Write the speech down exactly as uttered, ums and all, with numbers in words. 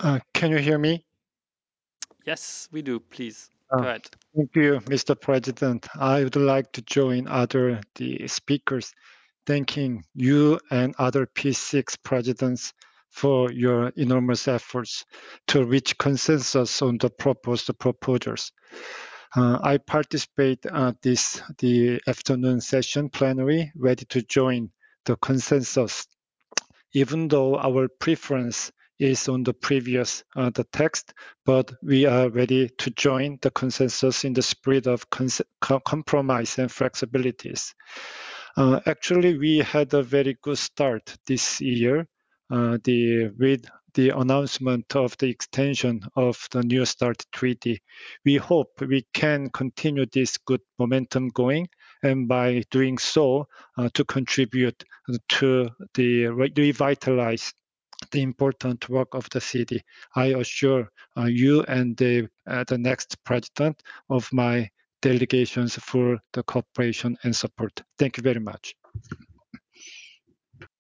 Uh, can you hear me? Yes, we do. Please Uh, go ahead. Thank you, Mister President. I would like to join other the speakers, thanking you and other P six presidents for your enormous efforts to reach consensus on the proposed proposals. Uh, I participate at this the afternoon session plenary, ready to join the consensus even though our preference is on the previous uh, the text, but we are ready to join the consensus in the spirit of cons- compromise and flexibilities. Uh, actually, we had a very good start this year. Uh, the with the announcement of the extension of the New START treaty, we hope we can continue this good momentum going, and by doing so, uh, to contribute to the re- revitalize the important work of the city. I assure uh, you and the, uh, the next president of my delegations for the cooperation and support. Thank you very much.